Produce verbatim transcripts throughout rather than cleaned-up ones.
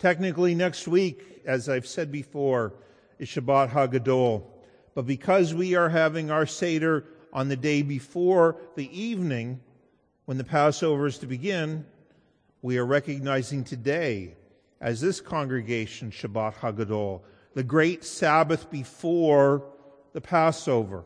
Technically, next week, as I've said before, is Shabbat HaGadol. But because we are having our Seder on the day before the evening, when the Passover is to begin, we are recognizing today, as this congregation, Shabbat HaGadol, the great Sabbath before the Passover.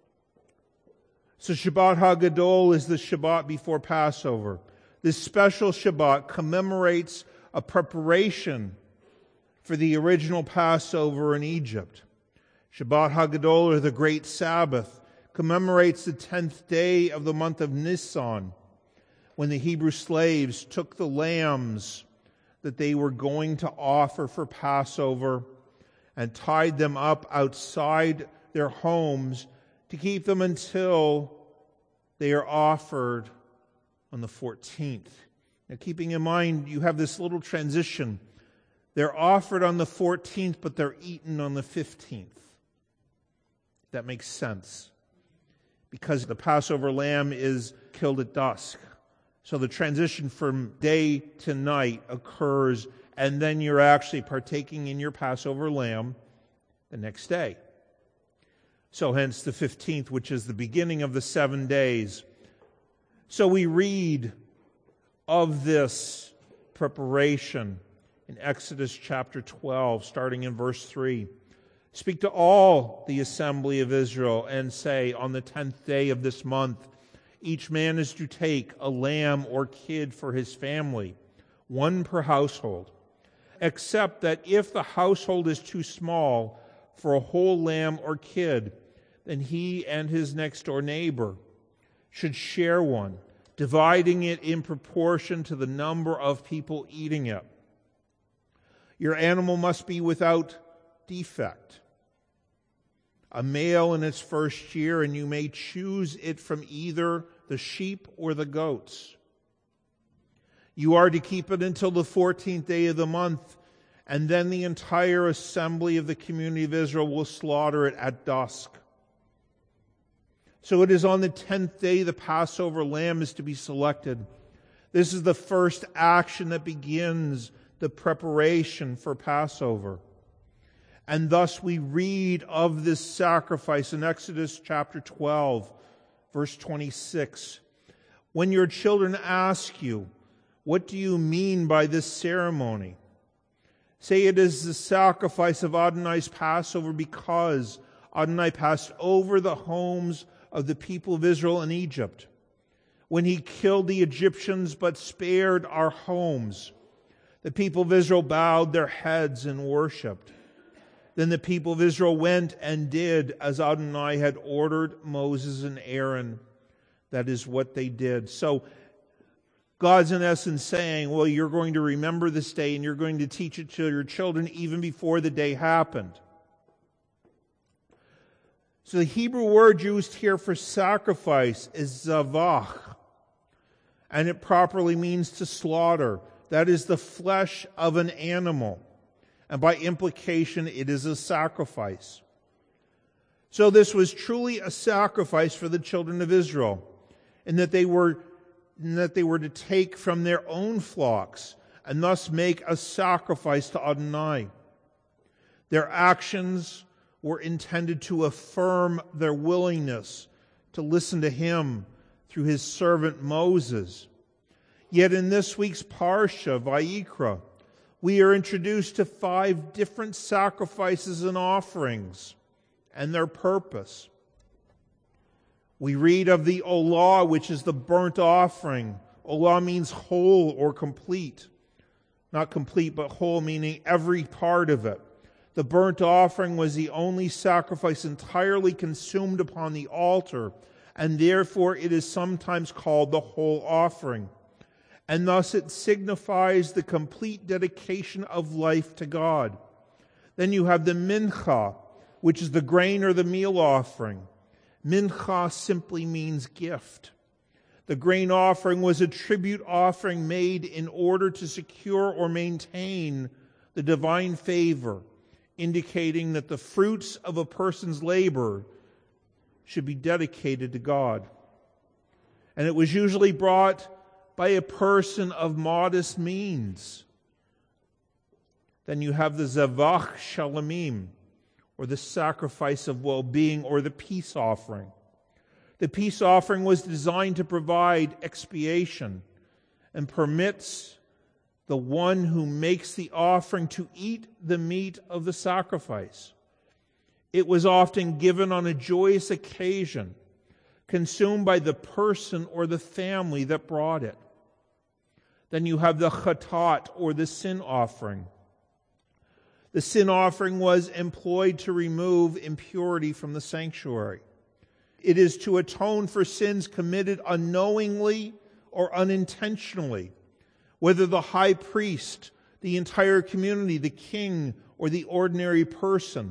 So Shabbat HaGadol is the Shabbat before Passover. This special Shabbat commemorates a preparation for the original Passover in Egypt. Shabbat HaGadol, or the Great Sabbath, commemorates the tenth day of the month of Nisan, when the Hebrew slaves took the lambs that they were going to offer for Passover and tied them up outside their homes to keep them until they are offered on the fourteenth. Now, keeping in mind, you have this little transition. They're offered on the fourteenth, but they're eaten on the fifteenth. That makes sense, because the Passover lamb is killed at dusk. So the transition from day to night occurs, and then you're actually partaking in your Passover lamb the next day. So hence the fifteenth, which is the beginning of the seven days. So we read of this preparation in Exodus chapter twelve, starting in verse three. Speak to all the assembly of Israel and say, on the tenth day of this month, each man is to take a lamb or kid for his family, one per household, except that if the household is too small for a whole lamb or kid, then he and his next door neighbor should share one, dividing it in proportion to the number of people eating it. Your animal must be without defect, a male in its first year, and you may choose it from either the sheep or the goats. You are to keep it until the fourteenth day of the month, and then the entire assembly of the community of Israel will slaughter it at dusk. So it is on the tenth day the Passover lamb is to be selected. This is the first action that begins the preparation for Passover. And thus we read of this sacrifice in Exodus chapter twelve, verse twenty-six. When your children ask you, what do you mean by this ceremony? Say it is the sacrifice of Adonai's Passover, because Adonai passed over the homes of the people of Israel in Egypt, when he killed the Egyptians but spared our homes. The people of Israel bowed their heads and worshipped. Then the people of Israel went and did as Adonai had ordered Moses and Aaron. That is what they did. So God's in essence saying, well, you're going to remember this day and you're going to teach it to your children even before the day happened. So the Hebrew word used here for sacrifice is zavach, and it properly means to slaughter. That is the flesh of an animal, and by implication it is a sacrifice. So this was truly a sacrifice for the children of Israel, in that they were, in that they were to take from their own flocks and thus make a sacrifice to Adonai. Their actions were intended to affirm their willingness to listen to him through his servant Moses. Yet in this week's Parsha, Vayikra, we are introduced to five different sacrifices and offerings and their purpose. We read of the Olah, which is the burnt offering. Olah means whole or complete. Not complete, but whole, meaning every part of it. The burnt offering was the only sacrifice entirely consumed upon the altar, and therefore it is sometimes called the whole offering. And thus it signifies the complete dedication of life to God. Then you have the mincha, which is the grain or the meal offering. Mincha simply means gift. The grain offering was a tribute offering made in order to secure or maintain the divine favor, indicating that the fruits of a person's labor should be dedicated to God. And it was usually brought by a person of modest means. Then you have the Zavach Shalamim, or the sacrifice of well-being, or the peace offering. The peace offering was designed to provide expiation and permits the one who makes the offering to eat the meat of the sacrifice. It was often given on a joyous occasion, consumed by the person or the family that brought it. Then you have the Chatat, or the sin offering. The sin offering was employed to remove impurity from the sanctuary. It is to atone for sins committed unknowingly or unintentionally, whether the high priest, the entire community, the king, or the ordinary person.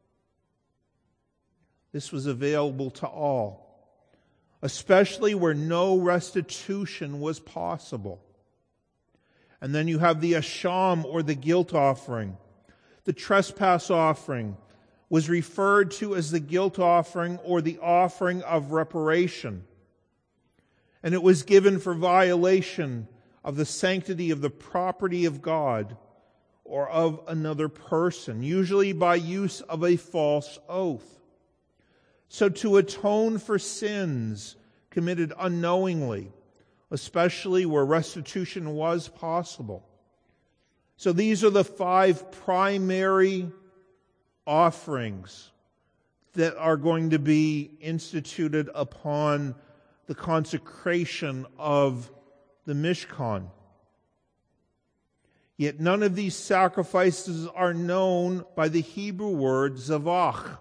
This was available to all, especially where no restitution was possible. And then you have the Asham, or the guilt offering. The trespass offering was referred to as the guilt offering, or the offering of reparation. And it was given for violation of the sanctity of the property of God or of another person, usually by use of a false oath. So to atone for sins committed unknowingly, especially where restitution was possible. So these are the five primary offerings that are going to be instituted upon the consecration of the Mishkan. Yet none of these sacrifices are known by the Hebrew word zavach.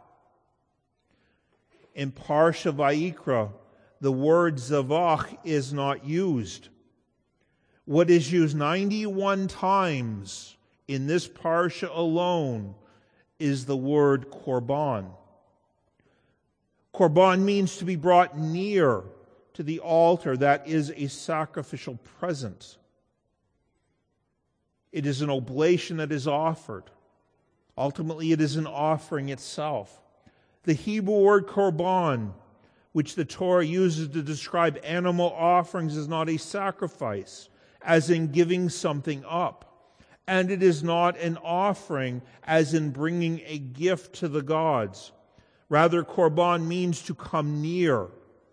In Parsha Vayikra, the word zavach is not used. What is used ninety-one times in this Parsha alone is the word korban. Korban means to be brought near to the altar. That is a sacrificial present. It is an oblation that is offered. Ultimately, it is an offering itself. The Hebrew word korban, which the Torah uses to describe animal offerings, is not a sacrifice, as in giving something up. And it is not an offering, as in bringing a gift to the gods. Rather, korban means to come near.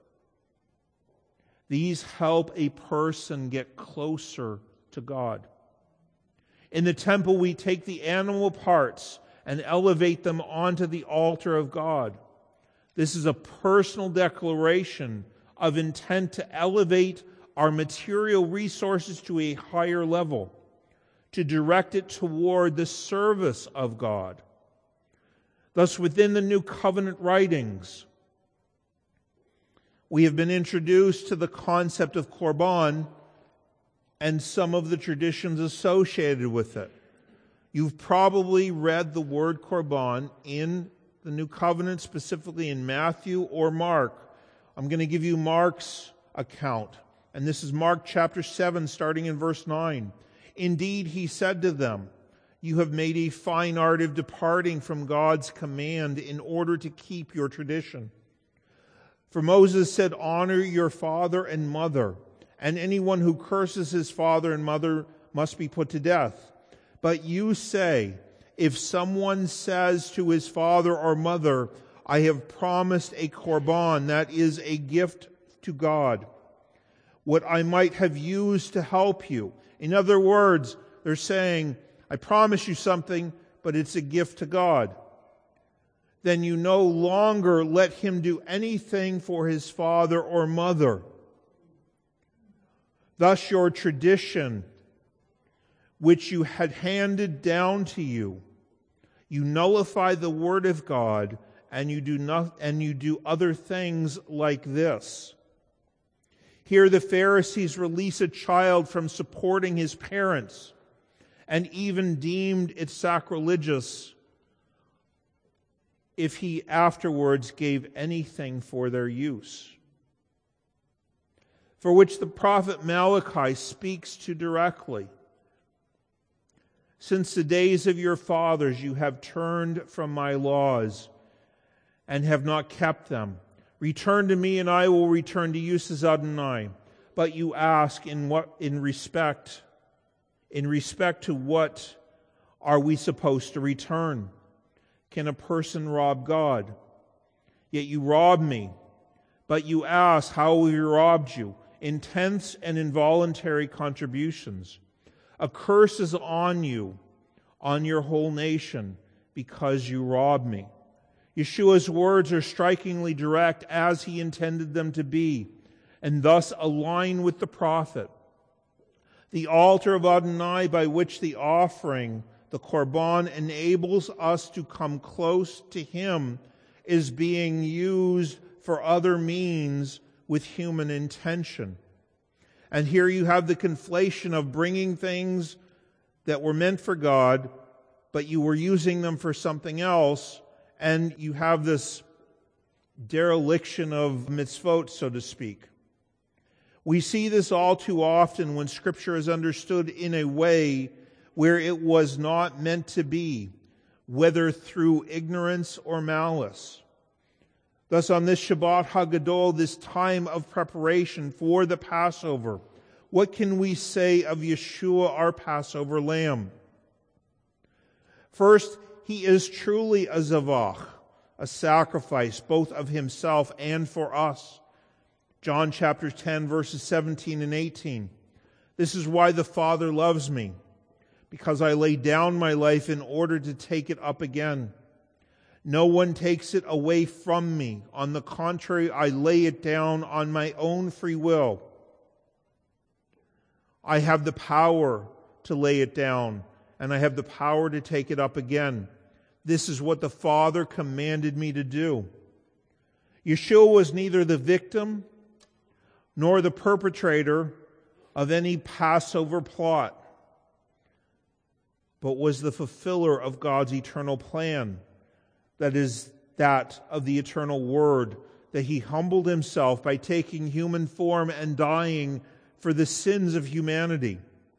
These help a person get closer to God. In the temple, we take the animal parts and elevate them onto the altar of God. This is a personal declaration of intent to elevate our material resources to a higher level, to direct it toward the service of God. Thus, within the New Covenant writings, we have been introduced to the concept of korban and some of the traditions associated with it. You've probably read the word korban in the New Covenant, specifically in Matthew or Mark. I'm going to give you Mark's account. And this is Mark chapter seven, starting in verse nine. Indeed, he said to them, "You have made a fine art of departing from God's command in order to keep your tradition. For Moses said, 'Honor your father and mother,' and anyone who curses his father and mother must be put to death. But you say, if someone says to his father or mother, 'I have promised a korban,' that is a gift to God, what I might have used to help you." In other words, they're saying, I promise you something, but it's a gift to God. "Then you no longer let him do anything for his father or mother. Thus your tradition, which you had handed down to you, you nullify the word of God, and you do not, and you do other things like this." Here the Pharisees release a child from supporting his parents, and even deemed it sacrilegious if he afterwards gave anything for their use. For which the prophet Malachi speaks to directly. "Since the days of your fathers you have turned from my laws and have not kept them. Return to me and I will return to you, says Adonai. But you ask, in what in respect, in respect to what are we supposed to return? Can a person rob God? Yet you rob me. But you ask, how we robbed you? In tenths and involuntary contributions. A curse is on you, on your whole nation, because you robbed me. Yeshua's words are strikingly direct, as he intended them to be, and thus align with the prophet. The altar of Adonai, by which the offering, the korban, enables us to come close to him, is being used for other means with human intention. And here you have the conflation of bringing things that were meant for God, but you were using them for something else, and you have this dereliction of mitzvot, so to speak. We see this all too often when Scripture is understood in a way where it was not meant to be, whether through ignorance or malice. Thus, on this Shabbat HaGadol, this time of preparation for the Passover, what can we say of Yeshua, our Passover lamb? First, he is truly a zavach, a sacrifice both of himself and for us. John chapter ten, verses seventeen and eighteen. This is why the Father loves me, because I lay down my life in order to take it up again. No one takes it away from me. On the contrary, I lay it down on my own free will. I have the power to lay it down, and I have the power to take it up again. This is what the Father commanded me to do. Yeshua was neither the victim nor the perpetrator of any Passover plot, but was the fulfiller of God's eternal plan. That is, that of the eternal Word, that he humbled himself by taking human form and dying for the sins of humanity.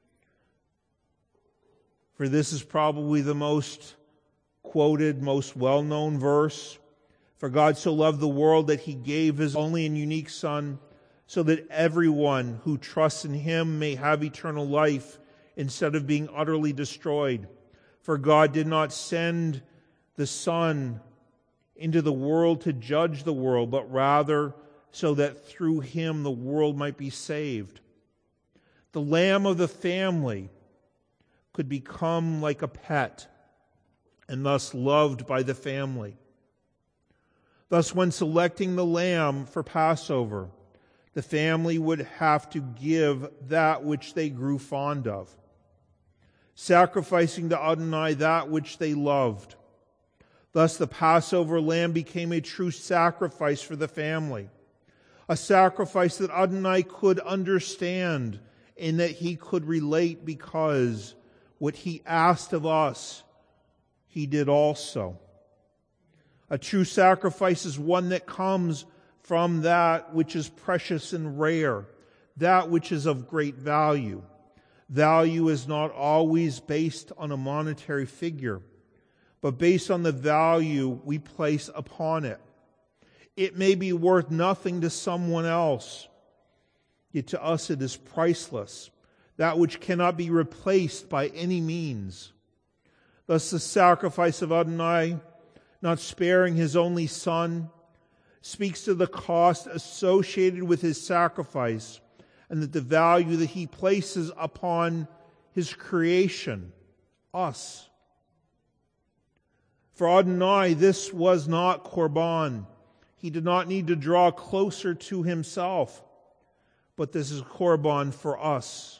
For this is probably the most quoted, most well-known verse. For God so loved the world that he gave his only and unique Son, so that everyone who trusts in him may have eternal life instead of being utterly destroyed. For God did not send the Son into the world to judge the world, but rather so that through him the world might be saved. The lamb of the family could become like a pet and thus loved by the family. Thus, when selecting the lamb for Passover, the family would have to give that which they grew fond of, sacrificing to Adonai that which they loved. Thus, the Passover lamb became a true sacrifice for the family, a sacrifice that Adonai could understand and that he could relate, because what he asked of us, he did also. A true sacrifice is one that comes from that which is precious and rare, that which is of great value. Value is not always based on a monetary figure, but based on the value we place upon it. It may be worth nothing to someone else, yet to us it is priceless, that which cannot be replaced by any means. Thus the sacrifice of Adonai, not sparing his only Son, speaks to the cost associated with his sacrifice and that the value that he places upon his creation, us. For Adonai, this was not korban. He did not need to draw closer to himself, but this is korban for us.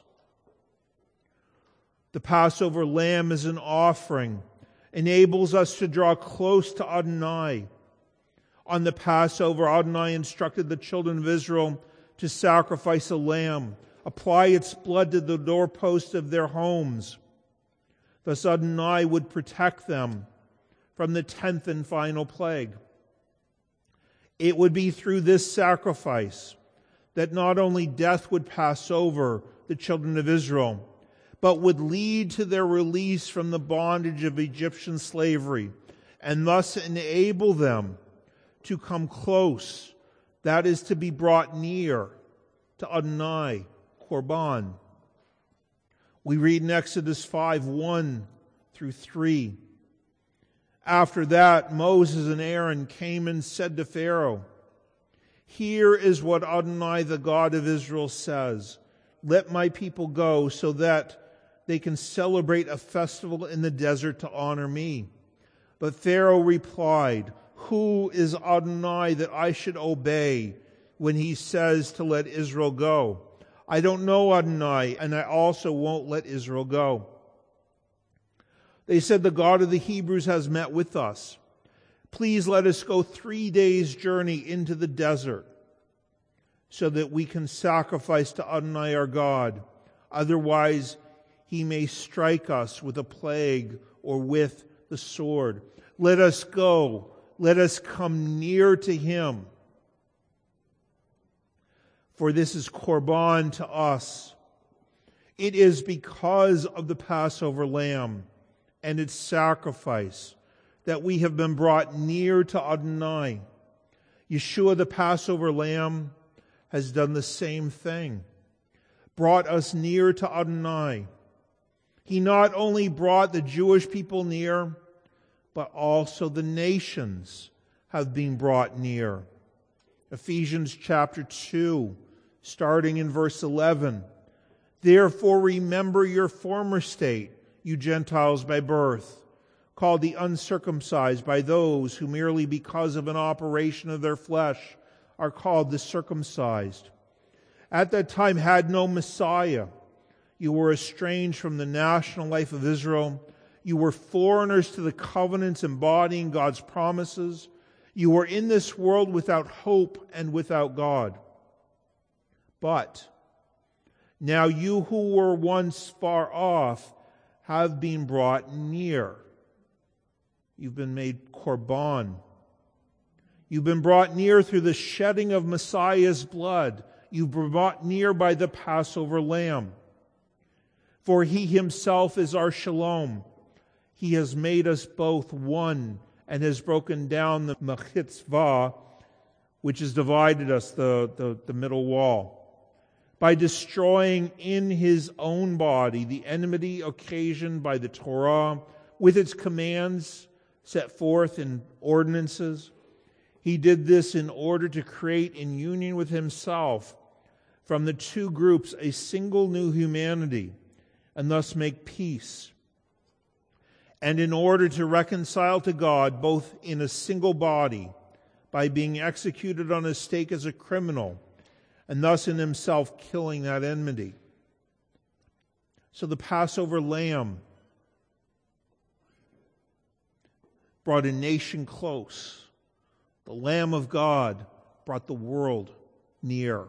The Passover lamb is an offering, enables us to draw close to Adonai. On the Passover, Adonai instructed the children of Israel to sacrifice a lamb, apply its blood to the doorpost of their homes. Thus Adonai would protect them from the tenth and final plague. It would be through this sacrifice that not only death would pass over the children of Israel, but would lead to their release from the bondage of Egyptian slavery, and thus enable them to come close, that is, to be brought near to Adonai, Korban. We read in Exodus five, one through three. After that, Moses and Aaron came and said to Pharaoh, "Here is what Adonai, the God of Israel, says. Let my people go so that they can celebrate a festival in the desert to honor me." But Pharaoh replied, "Who is Adonai that I should obey when he says to let Israel go? I don't know Adonai, and I also won't let Israel go." They said, "The God of the Hebrews has met with us. Please let us go three days' journey into the desert so that we can sacrifice to Adonai our God. Otherwise, he may strike us with a plague or with the sword. Let us go. Let us come near to him. For this is Korban to us. It is because of the Passover lamb and its sacrifice that we have been brought near to Adonai. Yeshua, the Passover lamb, has done the same thing, brought us near to Adonai. He not only brought the Jewish people near, but also the nations have been brought near. Ephesians chapter two, starting in verse eleven. "Therefore remember your former state, you Gentiles by birth, called the uncircumcised by those who merely because of an operation of their flesh are called the circumcised. At that time had no Messiah. You were estranged from the national life of Israel. You were foreigners to the covenants embodying God's promises. You were in this world without hope and without God. But now you who were once far off have been brought near." You've been made korban. You've been brought near through the shedding of Messiah's blood. You've been brought near by the Passover lamb. For he himself is our shalom. He has made us both one and has broken down the mechitzvah, which has divided us, the, the, the middle wall, by destroying in his own body the enmity occasioned by the Torah with its commands set forth in ordinances. He did this in order to create in union with himself from the two groups a single new humanity and thus make peace. And in order to reconcile to God both in a single body by being executed on a stake as a criminal and thus in himself killing that enmity. So the Passover lamb brought a nation close. The Lamb of God brought the world near.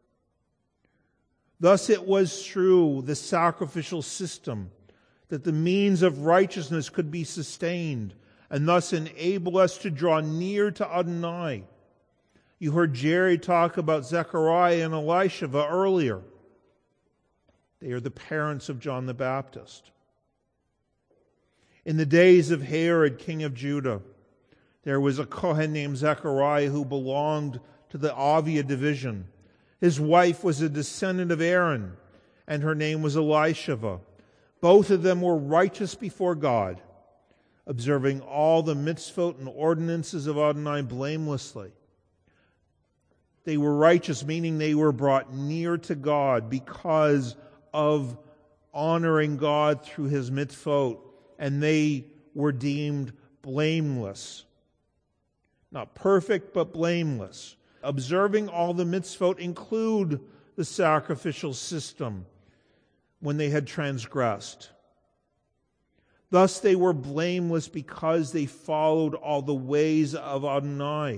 Thus it was through the sacrificial system that the means of righteousness could be sustained and thus enable us to draw near to Adonai. You heard Jerry talk about Zechariah and Elisheva earlier. They are the parents of John the Baptist. In the days of Herod, king of Judah, there was a Kohen named Zechariah who belonged to the Avia division. His wife was a descendant of Aaron, and her name was Elisheva. Both of them were righteous before God, observing all the mitzvot and ordinances of Adonai blamelessly. They were righteous, meaning they were brought near to God because of honoring God through his mitzvot, and they were deemed blameless. Not perfect, but blameless. Observing all the mitzvot include the sacrificial system when they had transgressed. Thus they were blameless because they followed all the ways of Adonai.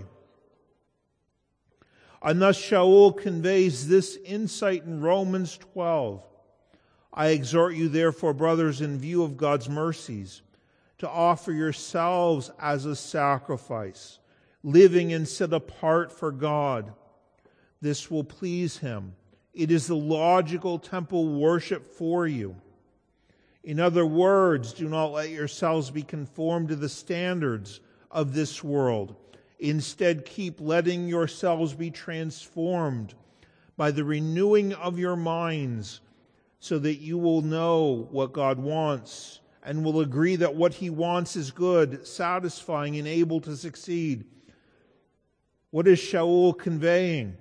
And thus Shaul conveys this insight in Romans twelve. "I exhort you therefore, brothers, in view of God's mercies, to offer yourselves as a sacrifice, living and set apart for God. This will please him. It is the logical temple worship for you. In other words, do not let yourselves be conformed to the standards of this world. Instead, keep letting yourselves be transformed by the renewing of your minds, so that you will know what God wants and will agree that what he wants is good, satisfying, and able to succeed. What is Shaul conveying?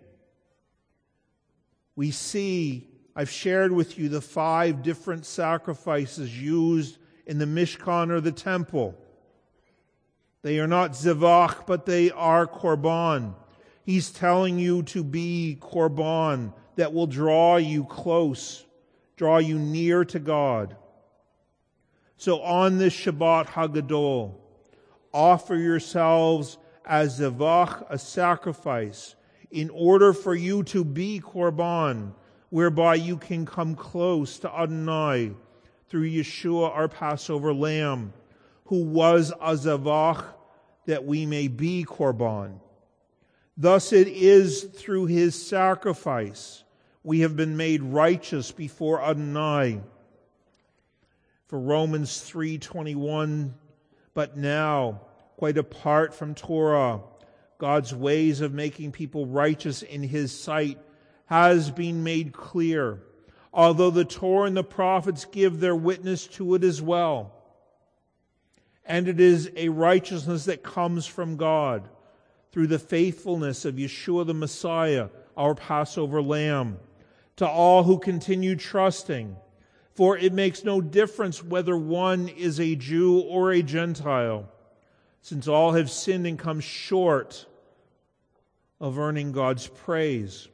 We see, I've shared with you the five different sacrifices used in the Mishkan or the temple. They are not zivach, but they are korban. He's telling you to be korban that will draw you close, draw you near to God. So on this Shabbat Hagadol, offer yourselves as zivach, a sacrifice, in order for you to be korban, whereby you can come close to Adonai through Yeshua, our Passover lamb, who was a zivach, that we may be korban. Thus it is through his sacrifice we have been made righteous before Adonai. For Romans three twenty-one, but now, quite apart from Torah, God's ways of making people righteous in his sight has been made clear, although the Torah and the prophets give their witness to it as well. And it is a righteousness that comes from God through the faithfulness of Yeshua the Messiah, our Passover lamb, to all who continue trusting. For it makes no difference whether one is a Jew or a Gentile, since all have sinned and come short of earning God's praise.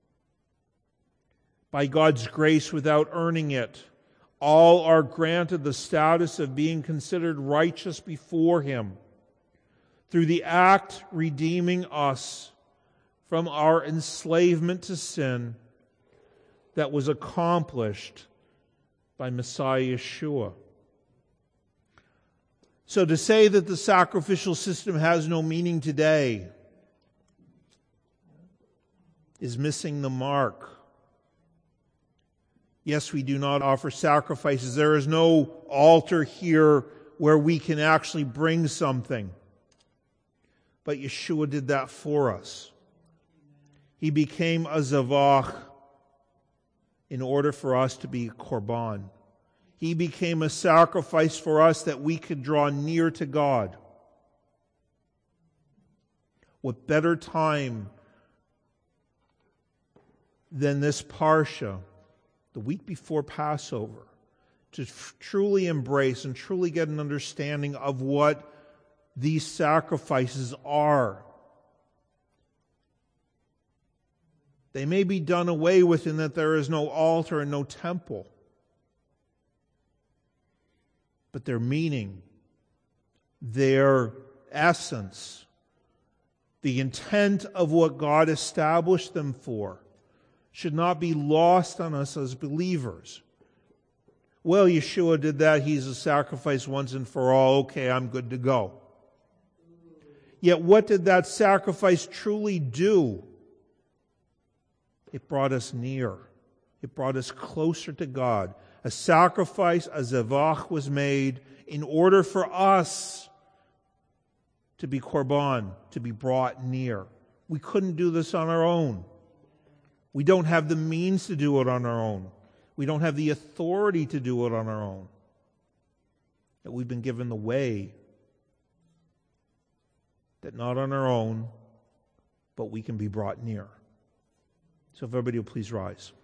By God's grace, without earning it, all are granted the status of being considered righteous before him through the act redeeming us from our enslavement to sin that was accomplished by Messiah Yeshua. So to say that the sacrificial system has no meaning today is missing the mark. Yes, we do not offer sacrifices. There is no altar here where we can actually bring something. But Yeshua did that for us. He became a zavach in order for us to be korban. He became a sacrifice for us that we could draw near to God. What better time than this Parsha, the week before Passover, to f- truly embrace and truly get an understanding of what these sacrifices are. They may be done away with in that there is no altar and no temple. But their meaning, their essence, the intent of what God established them for, should not be lost on us as believers. Well, Yeshua did that. He's a sacrifice once and for all. Okay, I'm good to go. Yet what did that sacrifice truly do? It brought us near. It brought us closer to God. A sacrifice, a zevach, was made in order for us to be korban, to be brought near. We couldn't do this on our own. We don't have the means to do it on our own. We don't have the authority to do it on our own. That we've been given the way that not on our own, but we can be brought near. So if everybody will please rise.